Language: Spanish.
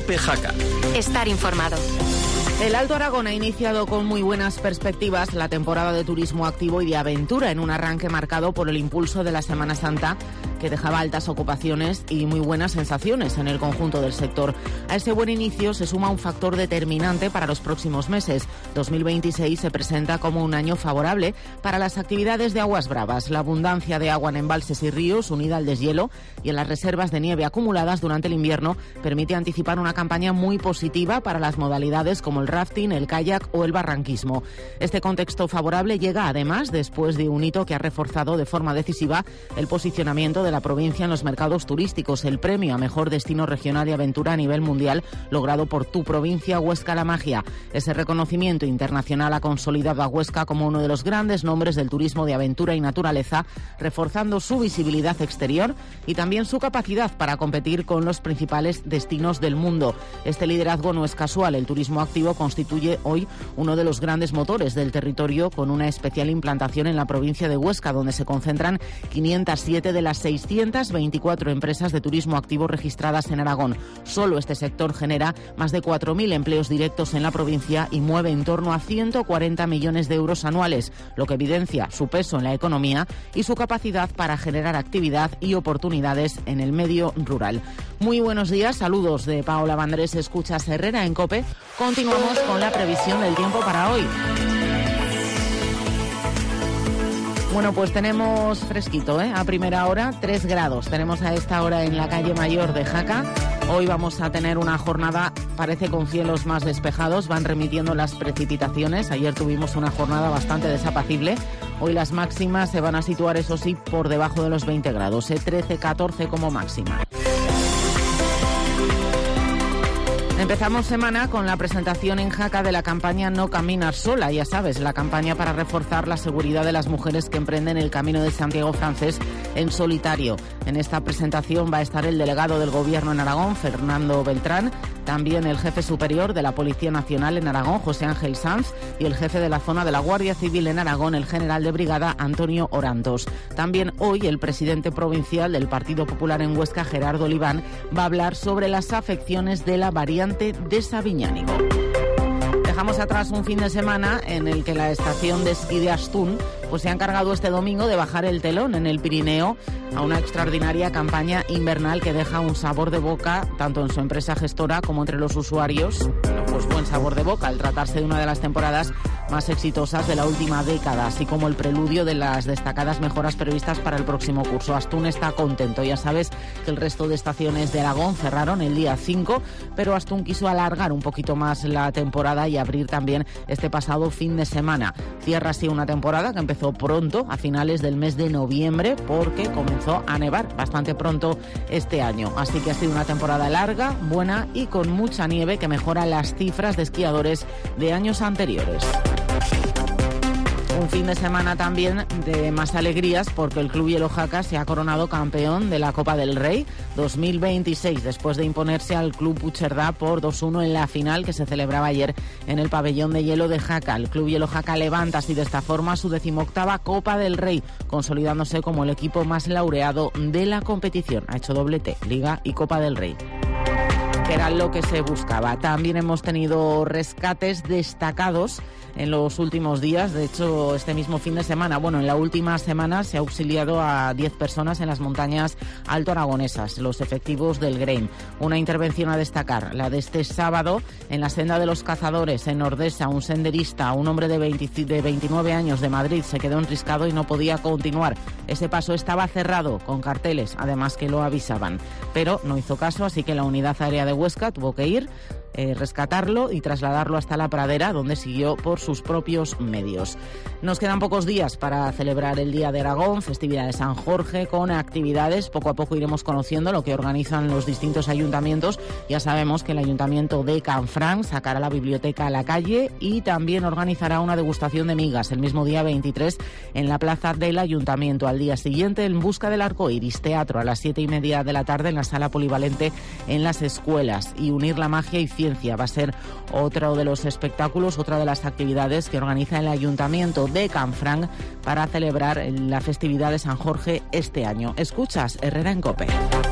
COPE Jaca. Estar informado. El Alto Aragón ha iniciado con muy buenas perspectivas la temporada de turismo activo y de aventura, en un arranque marcado por el impulso de la Semana Santa, que dejaba altas ocupaciones y muy buenas sensaciones en el conjunto del sector. A ese buen inicio se suma un factor determinante para los próximos meses. 2026 se presenta como un año favorable para las actividades de aguas bravas. La abundancia de agua en embalses y ríos, unida al deshielo y en las reservas de nieve acumuladas durante el invierno, permite anticipar una campaña muy positiva para las modalidades como el rafting, el kayak o el barranquismo. Este contexto favorable llega además después de un hito que ha reforzado de forma decisiva el posicionamiento de la provincia en los mercados turísticos, el premio a mejor destino regional y aventura a nivel mundial logrado por tu provincia, Huesca La Magia. Ese reconocimiento internacional ha consolidado a Huesca como uno de los grandes nombres del turismo de aventura y naturaleza, reforzando su visibilidad exterior y también su capacidad para competir con los principales destinos del mundo. Este liderazgo no es casual. El turismo activo constituye hoy uno de los grandes motores del territorio, con una especial implantación en la provincia de Huesca, donde se concentran 507 de las 624 empresas de turismo activo registradas en Aragón. Solo este sector genera más de 4.000 empleos directos en la provincia y mueve en torno a 140 millones de euros anuales, lo que evidencia su peso en la economía y su capacidad para generar actividad y oportunidades en el medio rural. Muy buenos días, saludos de Paola Vandrés, escuchas Herrera en COPE. Continuamos con la previsión del tiempo para hoy. Bueno, pues tenemos fresquito, a primera hora, 3 grados. Tenemos a esta hora en la calle Mayor de Jaca. Hoy vamos a tener una jornada, parece, con cielos más despejados. Van remitiendo las precipitaciones. Ayer tuvimos una jornada bastante desapacible. Hoy las máximas se van a situar, eso sí, por debajo de los 20 grados, 13, 14 como máxima. Empezamos semana con la presentación en Jaca de la campaña No Caminas Sola, ya sabes, la campaña para reforzar la seguridad de las mujeres que emprenden el Camino de Santiago francés en solitario. En esta presentación va a estar el delegado del Gobierno en Aragón, Fernando Beltrán, también el jefe superior de la Policía Nacional en Aragón, José Ángel Sanz, y el jefe de la zona de la Guardia Civil en Aragón, el general de brigada Antonio Orantos. También hoy el presidente provincial del Partido Popular en Huesca, Gerardo Oliván, va a hablar sobre las afecciones de la variante de Sabiñánigo. Dejamos atrás un fin de semana en el que la estación de esquí de Astún se ha encargado este domingo de bajar el telón en el Pirineo a una extraordinaria campaña invernal que deja un sabor de boca tanto en su empresa gestora como entre los usuarios. Pues buen sabor de boca al tratarse de una de las temporadas más exitosas de la última década, así como el preludio de las destacadas mejoras previstas para el próximo curso. Astún está contento. Ya sabes que el resto de estaciones de Aragón cerraron el día 5, pero Astún quiso alargar un poquito más la temporada y abrir también este pasado fin de semana. Cierra así una temporada que empezó pronto, a finales del mes de noviembre, porque comenzó a nevar bastante pronto este año. Así que ha sido una temporada larga, buena y con mucha nieve que mejora las cifras de esquiadores de años anteriores. Un fin de semana también de más alegrías porque el Club Hielo Jaca se ha coronado campeón de la Copa del Rey 2026 después de imponerse al Club Puigcerdá por 2-1 en la final que se celebraba ayer en el pabellón de hielo de Jaca. El Club Hielo Jaca levanta así de esta forma su 18ª Copa del Rey, consolidándose como el equipo más laureado de la competición. Ha hecho doblete, Liga y Copa del Rey, que era lo que se buscaba. También hemos tenido rescates destacados en los últimos días. De hecho, este mismo fin de semana, en la última semana se ha auxiliado a 10 personas en las montañas alto aragonesas, los efectivos del GREIM. Una intervención a destacar, la de este sábado en la senda de los cazadores en Ordesa. Un senderista, un hombre de 29 años de Madrid, se quedó enriscado y no podía continuar. Ese paso estaba cerrado con carteles, además que lo avisaban, pero no hizo caso, así que la unidad aérea de Huesca tuvo que ir, rescatarlo y trasladarlo hasta la pradera, donde siguió por sus propios medios. Nos quedan pocos días para celebrar el Día de Aragón, festividad de San Jorge, con actividades. Poco a poco iremos conociendo lo que organizan los distintos ayuntamientos. Ya sabemos que el Ayuntamiento de Canfranc sacará la biblioteca a la calle y también organizará una degustación de migas el mismo día 23 en la plaza del Ayuntamiento. Al día siguiente, En busca del arco iris, teatro a las 7:30 de la tarde en la sala polivalente en las escuelas. Y unir la magia y ciencia va a ser otro de los espectáculos, otra de las actividades que organiza el Ayuntamiento de Canfranc para celebrar la festividad de San Jorge este año. Escuchas Herrera en COPE.